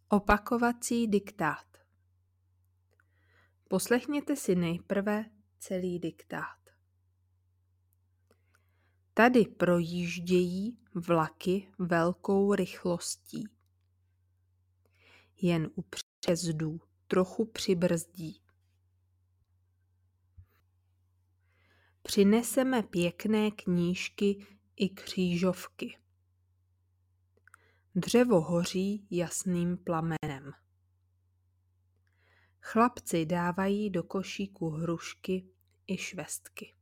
Opakovací diktát. Poslechněte si nejprve celý diktát. Tady projíždějí vlaky velkou rychlostí. Jen u přejezdů trochu přibrzdí. Přineseme pěkné knížky i křížovky. Dřevo hoří jasným plamenem. Chlapci dávají do košíku hrušky i švestky.